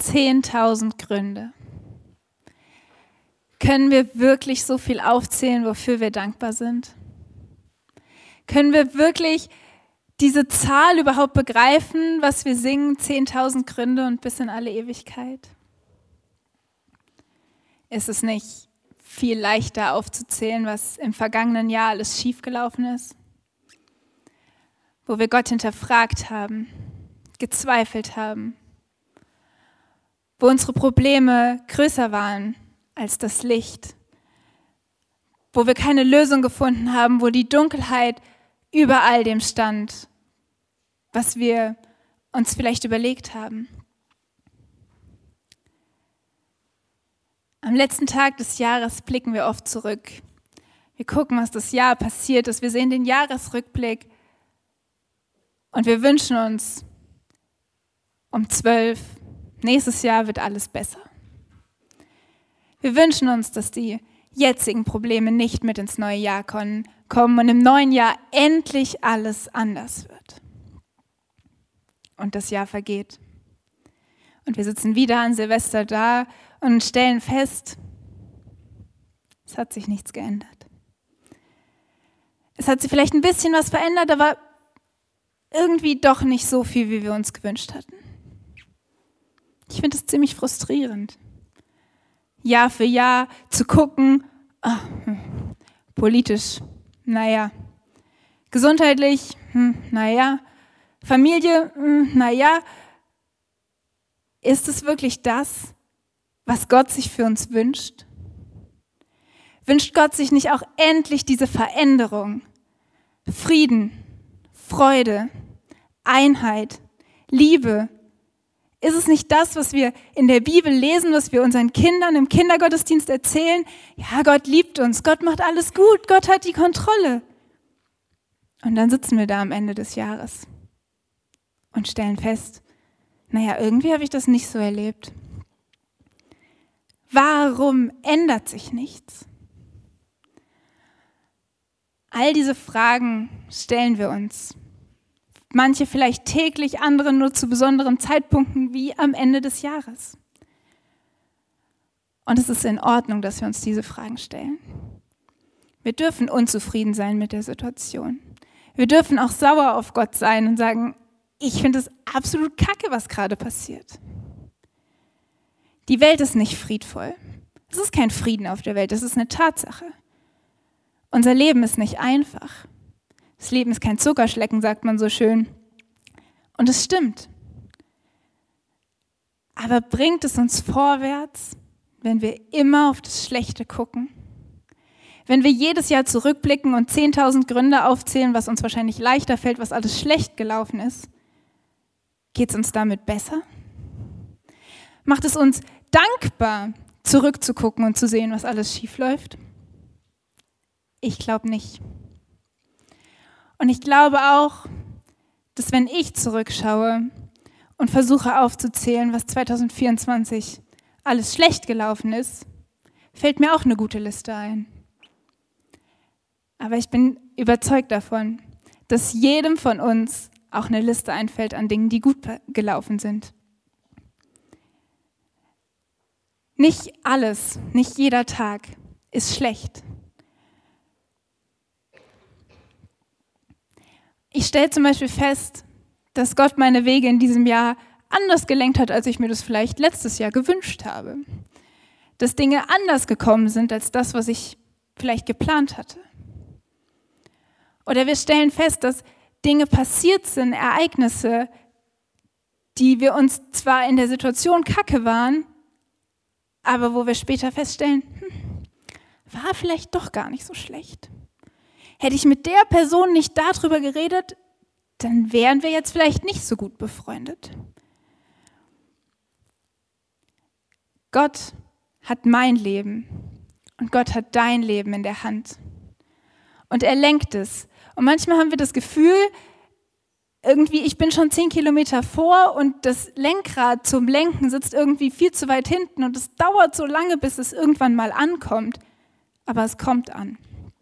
10.000 Gründe. Können wir wirklich so viel aufzählen, wofür wir dankbar sind? Können wir wirklich diese Zahl überhaupt begreifen, was wir singen, 10.000 Gründe und bis in alle Ewigkeit? Ist es nicht viel leichter aufzuzählen, was im vergangenen Jahr alles schiefgelaufen ist? Wo wir Gott hinterfragt haben, gezweifelt haben, wo unsere Probleme größer waren als das Licht, wo wir keine Lösung gefunden haben, wo die Dunkelheit über all dem stand, was wir uns vielleicht überlegt haben. Am letzten Tag des Jahres blicken wir oft zurück. Wir gucken, was das Jahr passiert ist. Wir sehen den Jahresrückblick und wir wünschen uns um 12, nächstes Jahr wird alles besser. Wir wünschen uns, dass die jetzigen Probleme nicht mit ins neue Jahr kommen und im neuen Jahr endlich alles anders wird. Und das Jahr vergeht. Und wir sitzen wieder an Silvester da und stellen fest, es hat sich nichts geändert. Es hat sich vielleicht ein bisschen was verändert, aber irgendwie doch nicht so viel, wie wir uns gewünscht hatten. Ich finde es ziemlich frustrierend. Jahr für Jahr zu gucken, politisch, naja, gesundheitlich, naja, Familie, naja, ist es wirklich das, was Gott sich für uns wünscht? Wünscht Gott sich nicht auch endlich diese Veränderung? Frieden, Freude, Einheit, Liebe. Ist es nicht das, was wir in der Bibel lesen, was wir unseren Kindern im Kindergottesdienst erzählen? Ja, Gott liebt uns, Gott macht alles gut, Gott hat die Kontrolle. Und dann sitzen wir da am Ende des Jahres und stellen fest, naja, irgendwie habe ich das nicht so erlebt. Warum ändert sich nichts? All diese Fragen stellen wir uns. Manche vielleicht täglich, andere nur zu besonderen Zeitpunkten wie am Ende des Jahres. Und es ist in Ordnung, dass wir uns diese Fragen stellen. Wir dürfen unzufrieden sein mit der Situation. Wir dürfen auch sauer auf Gott sein und sagen, ich finde es absolut kacke, was gerade passiert. Die Welt ist nicht friedvoll. Es ist kein Frieden auf der Welt, das ist eine Tatsache. Unser Leben ist nicht einfach. Das Leben ist kein Zuckerschlecken, sagt man so schön. Und es stimmt. Aber bringt es uns vorwärts, wenn wir immer auf das Schlechte gucken? Wenn wir jedes Jahr zurückblicken und 10.000 Gründe aufzählen, was uns wahrscheinlich leichter fällt, was alles schlecht gelaufen ist, geht es uns damit besser? Macht es uns dankbar, zurückzugucken und zu sehen, was alles schief läuft? Ich glaube nicht. Und ich glaube auch, dass wenn ich zurückschaue und versuche aufzuzählen, was 2024 alles schlecht gelaufen ist, fällt mir auch eine gute Liste ein. Aber ich bin überzeugt davon, dass jedem von uns auch eine Liste einfällt an Dingen, die gut gelaufen sind. Nicht alles, nicht jeder Tag ist schlecht. Ich stelle zum Beispiel fest, dass Gott meine Wege in diesem Jahr anders gelenkt hat, als ich mir das vielleicht letztes Jahr gewünscht habe. Dass Dinge anders gekommen sind, als das, was ich vielleicht geplant hatte. Oder wir stellen fest, dass Dinge passiert sind, Ereignisse, die wir uns zwar in der Situation kacke waren, aber wo wir später feststellen, war vielleicht doch gar nicht so schlecht. Hätte ich mit der Person nicht darüber geredet, dann wären wir jetzt vielleicht nicht so gut befreundet. Gott hat mein Leben und Gott hat dein Leben in der Hand. Und er lenkt es. Und manchmal haben wir das Gefühl, irgendwie, ich bin schon 10 Kilometer vor und das Lenkrad zum Lenken sitzt irgendwie viel zu weit hinten und es dauert so lange, bis es irgendwann mal ankommt. Aber es kommt an.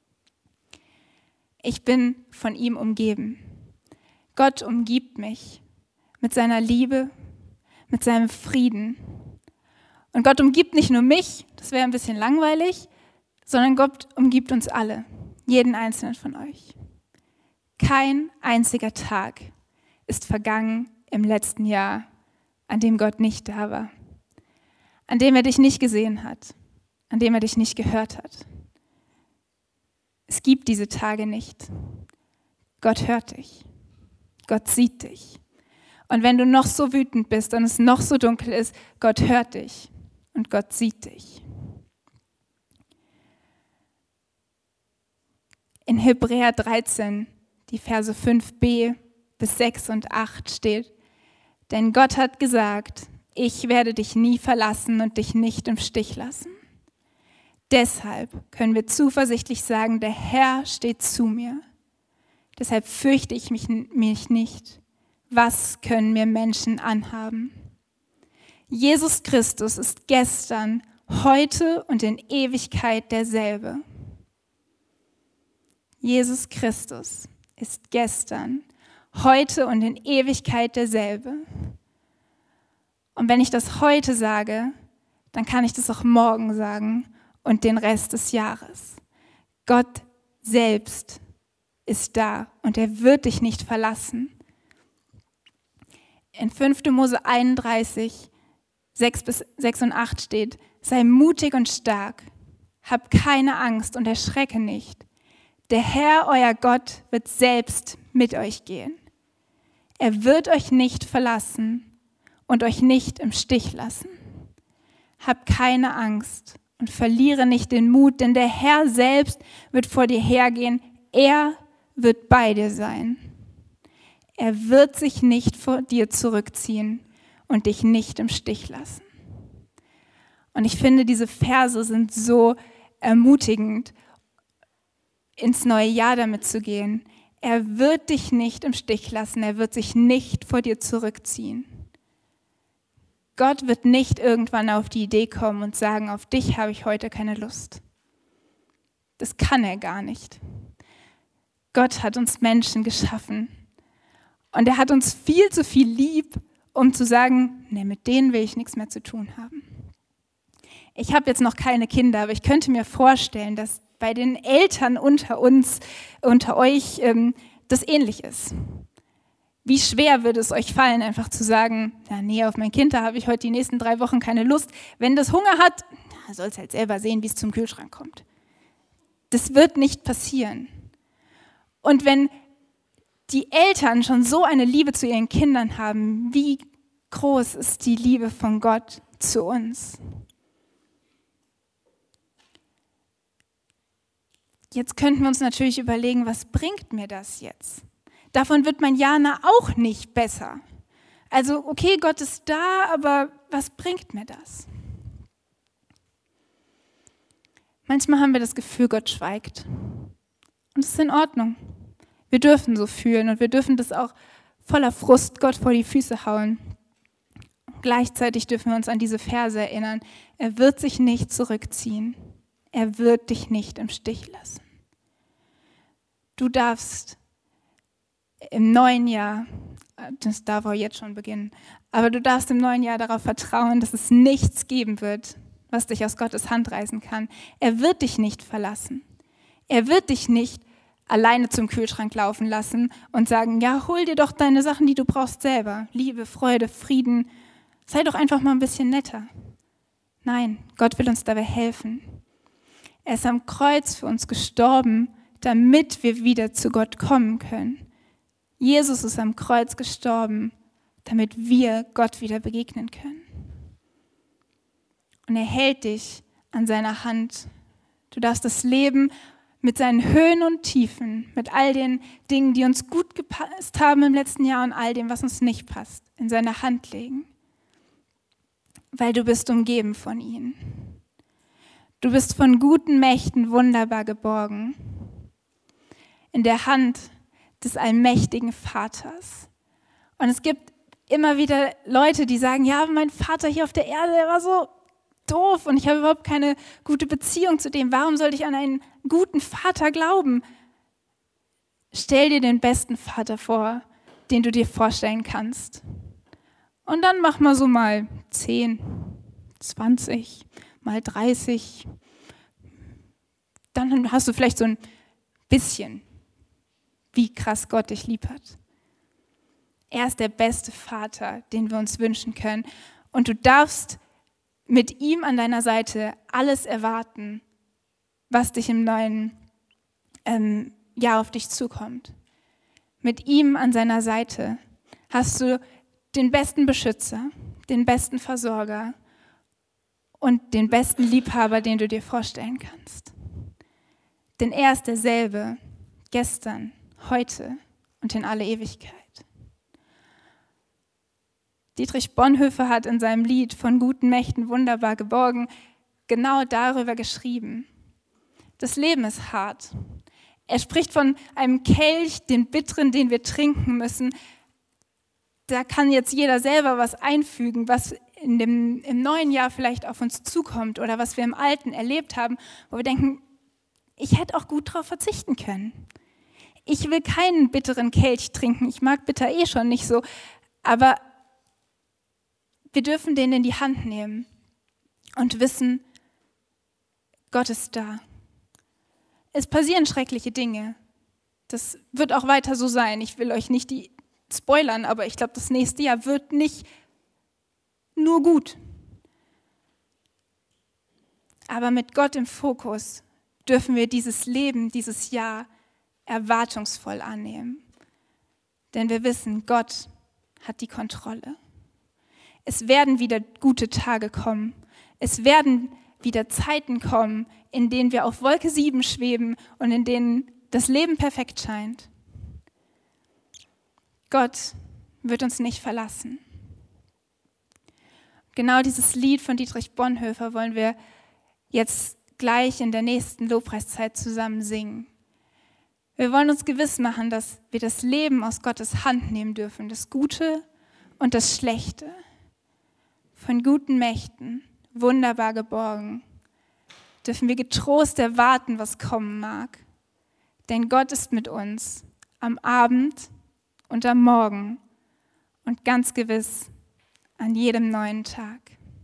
Ich bin von ihm umgeben. Gott umgibt mich mit seiner Liebe, mit seinem Frieden. Und Gott umgibt nicht nur mich, das wäre ein bisschen langweilig, sondern Gott umgibt uns alle, jeden einzelnen von euch. Kein einziger Tag ist vergangen im letzten Jahr, an dem Gott nicht da war, an dem er dich nicht gesehen hat, an dem er dich nicht gehört hat. Es gibt diese Tage nicht. Gott hört dich. Gott sieht dich. Und wenn du noch so wütend bist und es noch so dunkel ist, Gott hört dich und Gott sieht dich. In Hebräer 13, die Verse 5b bis 6 und 8 steht: Denn Gott hat gesagt, ich werde dich nie verlassen und dich nicht im Stich lassen. Deshalb können wir zuversichtlich sagen, der Herr steht zu mir. Deshalb fürchte ich mich nicht. Was können mir Menschen anhaben? Jesus Christus ist gestern, heute und in Ewigkeit derselbe. Jesus Christus ist gestern, heute und in Ewigkeit derselbe. Und wenn ich das heute sage, dann kann ich das auch morgen sagen und den Rest des Jahres. Gott selbst ist da und er wird dich nicht verlassen. In 5. Mose 31, 6 und 8 steht: Sei mutig und stark, hab keine Angst und erschrecke nicht. Der Herr, euer Gott, wird selbst mit euch gehen. Er wird euch nicht verlassen und euch nicht im Stich lassen. Hab keine Angst und verliere nicht den Mut, denn der Herr selbst wird vor dir hergehen. Er wird bei dir sein. Er wird sich nicht vor dir zurückziehen und dich nicht im Stich lassen. Und ich finde, diese Verse sind so ermutigend, ins neue Jahr damit zu gehen. Er wird dich nicht im Stich lassen, er wird sich nicht vor dir zurückziehen. Gott wird nicht irgendwann auf die Idee kommen und sagen, auf dich habe ich heute keine Lust. Das kann er gar nicht. Gott hat uns Menschen geschaffen und er hat uns viel zu viel lieb, um zu sagen, nee, mit denen will ich nichts mehr zu tun haben. Ich habe jetzt noch keine Kinder, aber ich könnte mir vorstellen, dass bei den Eltern unter uns, unter euch, das ähnlich ist. Wie schwer würde es euch fallen, einfach zu sagen, ja, nee, auf mein Kind, da habe ich heute die nächsten 3 Wochen keine Lust. Wenn das Hunger hat, soll es halt selber sehen, wie es zum Kühlschrank kommt. Das wird nicht passieren. Und wenn die Eltern schon so eine Liebe zu ihren Kindern haben, wie groß ist die Liebe von Gott zu uns? Jetzt könnten wir uns natürlich überlegen, was bringt mir das jetzt? Davon wird mein Jana auch nicht besser. Also okay, Gott ist da, aber was bringt mir das? Manchmal haben wir das Gefühl, Gott schweigt. Und es ist in Ordnung. Wir dürfen so fühlen und wir dürfen das auch voller Frust Gott vor die Füße hauen. Gleichzeitig dürfen wir uns an diese Verse erinnern. Er wird sich nicht zurückziehen. Er wird dich nicht im Stich lassen. Du darfst im neuen Jahr, das darf auch jetzt schon beginnen, aber du darfst im neuen Jahr darauf vertrauen, dass es nichts geben wird, was dich aus Gottes Hand reißen kann. Er wird dich nicht verlassen. Er wird dich nicht alleine zum Kühlschrank laufen lassen und sagen, ja, hol dir doch deine Sachen, die du brauchst, selber. Liebe, Freude, Frieden. Sei doch einfach mal ein bisschen netter. Nein, Gott will uns dabei helfen. Er ist am Kreuz für uns gestorben, damit wir wieder zu Gott kommen können. Jesus ist am Kreuz gestorben, damit wir Gott wieder begegnen können. Und er hält dich an seiner Hand. Du darfst das Leben mit seinen Höhen und Tiefen, mit all den Dingen, die uns gut gepasst haben im letzten Jahr und all dem, was uns nicht passt, in seine Hand legen. Weil du bist umgeben von ihm. Du bist von guten Mächten wunderbar geborgen. In der Hand des allmächtigen Vaters. Und es gibt immer wieder Leute, die sagen, ja, mein Vater hier auf der Erde, der war so doof und ich habe überhaupt keine gute Beziehung zu dem. Warum sollte ich an einen guten Vater glauben? Stell dir den besten Vater vor, den du dir vorstellen kannst. Und dann mach mal so mal 10, 20, mal 30. Dann hast du vielleicht so ein bisschen, wie krass Gott dich lieb hat. Er ist der beste Vater, den wir uns wünschen können. Und du darfst mit ihm an deiner Seite alles erwarten, was dich im neuen Jahr auf dich zukommt. Mit ihm an seiner Seite hast du den besten Beschützer, den besten Versorger und den besten Liebhaber, den du dir vorstellen kannst. Denn er ist derselbe, gestern, heute und in alle Ewigkeit. Dietrich Bonhoeffer hat in seinem Lied "Von guten Mächten wunderbar geborgen" genau darüber geschrieben. Das Leben ist hart. Er spricht von einem Kelch, den bitteren, den wir trinken müssen. Da kann jetzt jeder selber was einfügen, was im neuen Jahr vielleicht auf uns zukommt oder was wir im Alten erlebt haben, wo wir denken, ich hätte auch gut darauf verzichten können. Ich will keinen bitteren Kelch trinken, ich mag bitter schon nicht so, aber wir dürfen den in die Hand nehmen und wissen, Gott ist da. Es passieren schreckliche Dinge. Das wird auch weiter so sein. Ich will euch nicht die spoilern, aber ich glaube, das nächste Jahr wird nicht nur gut. Aber mit Gott im Fokus dürfen wir dieses Leben, dieses Jahr erwartungsvoll annehmen. Denn wir wissen, Gott hat die Kontrolle. Es werden wieder gute Tage kommen. Es werden wieder Zeiten kommen, in denen wir auf Wolke 7 schweben und in denen das Leben perfekt scheint. Gott wird uns nicht verlassen. Genau dieses Lied von Dietrich Bonhoeffer wollen wir jetzt gleich in der nächsten Lobpreiszeit zusammen singen. Wir wollen uns gewiss machen, dass wir das Leben aus Gottes Hand nehmen dürfen, das Gute und das Schlechte. Von guten Mächten, wunderbar geborgen, dürfen wir getrost erwarten, was kommen mag. Denn Gott ist mit uns am Abend und am Morgen und ganz gewiss an jedem neuen Tag.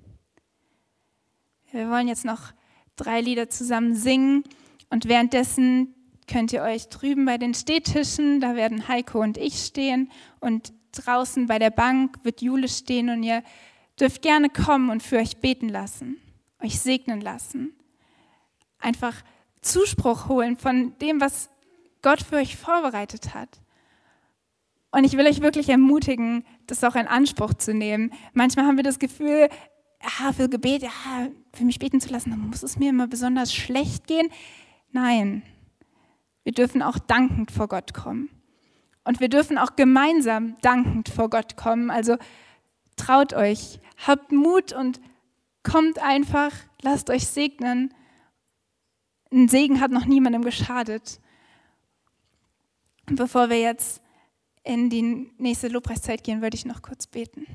Wir wollen jetzt noch 3 Lieder zusammen singen und währenddessen könnt ihr euch drüben bei den Stehtischen, da werden Heiko und ich stehen und draußen bei der Bank wird Jule stehen und ihr dürft gerne kommen und für euch beten lassen, euch segnen lassen. Einfach Zuspruch holen von dem, was Gott für euch vorbereitet hat. Und ich will euch wirklich ermutigen, das auch in Anspruch zu nehmen. Manchmal haben wir das Gefühl, für Gebet, für mich beten zu lassen, dann muss es mir immer besonders schlecht gehen. Nein, wir dürfen auch dankend vor Gott kommen. Und wir dürfen auch gemeinsam dankend vor Gott kommen. Also traut euch, habt Mut und kommt einfach, lasst euch segnen. Ein Segen hat noch niemandem geschadet. Und bevor wir jetzt in die nächste Lobpreiszeit gehen, würde ich noch kurz beten.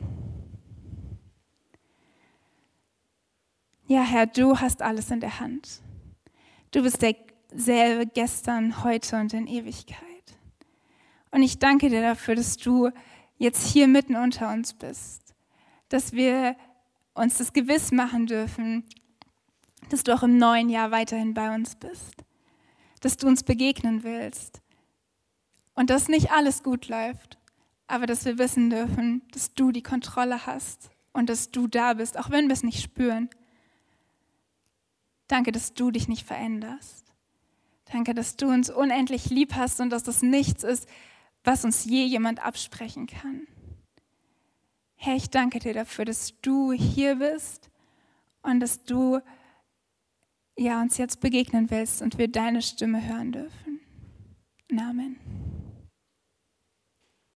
Ja, Herr, du hast alles in der Hand. Du bist derselbe gestern, heute und in Ewigkeit. Und ich danke dir dafür, dass du jetzt hier mitten unter uns bist. Dass wir uns das gewiss machen dürfen, dass du auch im neuen Jahr weiterhin bei uns bist. Dass du uns begegnen willst. Und dass nicht alles gut läuft, aber dass wir wissen dürfen, dass du die Kontrolle hast und dass du da bist, auch wenn wir es nicht spüren. Danke, dass du dich nicht veränderst. Danke, dass du uns unendlich lieb hast und dass das nichts ist, was uns je jemand absprechen kann. Herr, ich danke dir dafür, dass du hier bist und dass du uns jetzt begegnen willst und wir deine Stimme hören dürfen. Amen.